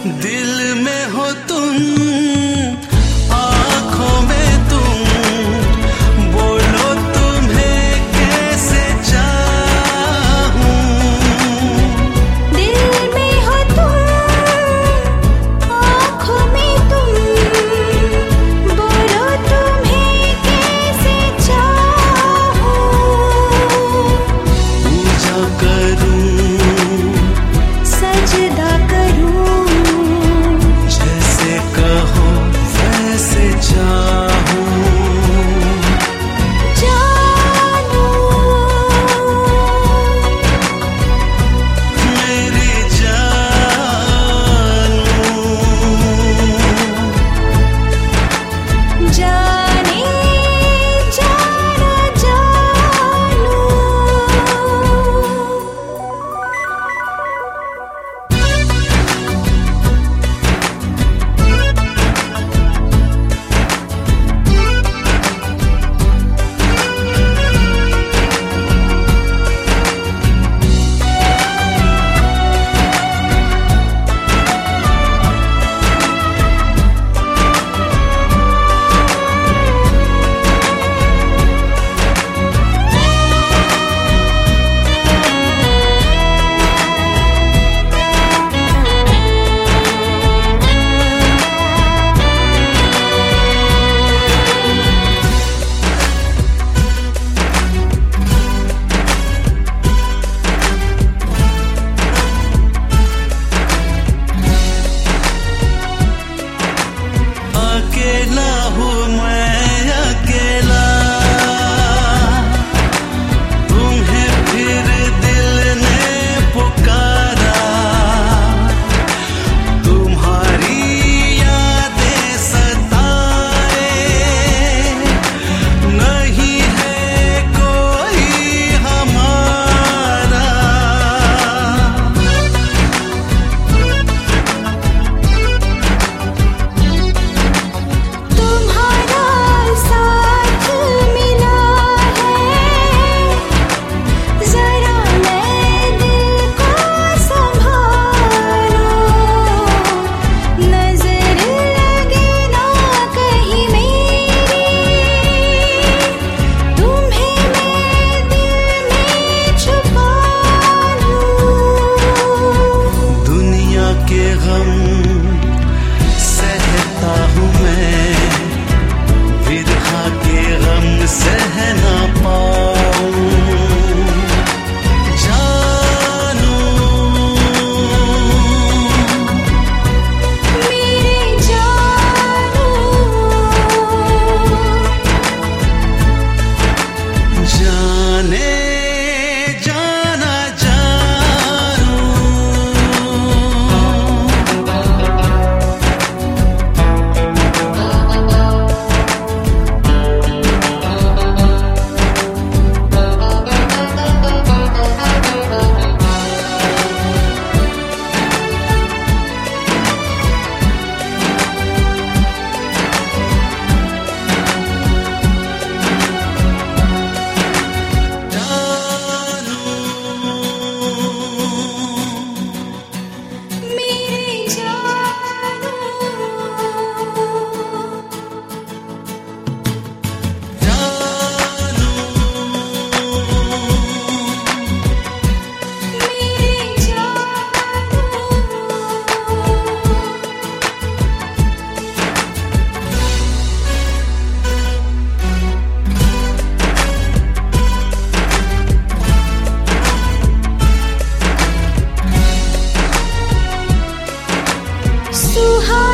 दिल में हो तुम, आँखों में तुम, बोलो तुम्हें कैसे चाहूं। दिल में हो तुम, आँखों में तुम, बोलो तुम्हें कैसे चाहूं। पूजा करूं, सजदा करूं, जैसे कहो वैसे चाहूं। जानू मेरी जानू, जाने जाना जानू। अकेला हूँ मैं अकेला, तुम्हें फिर दिल ने पुकारा। तुम्हारी यादें सताए, नहीं है कोई हमारा। तुम्हारा साथ मिला है, जरा मैं दिल को संभालो। नजर लगे ना कहीं मेरी, तुम्हें मैं दिल में छुपा लूं। दुनिया के गम सहता हूँ मैं, विरहा के गम सह ना पाऊं। जानू मेरे जानू, जाने जाना जानू। मेरे जानू, मेरे जानू। सुहा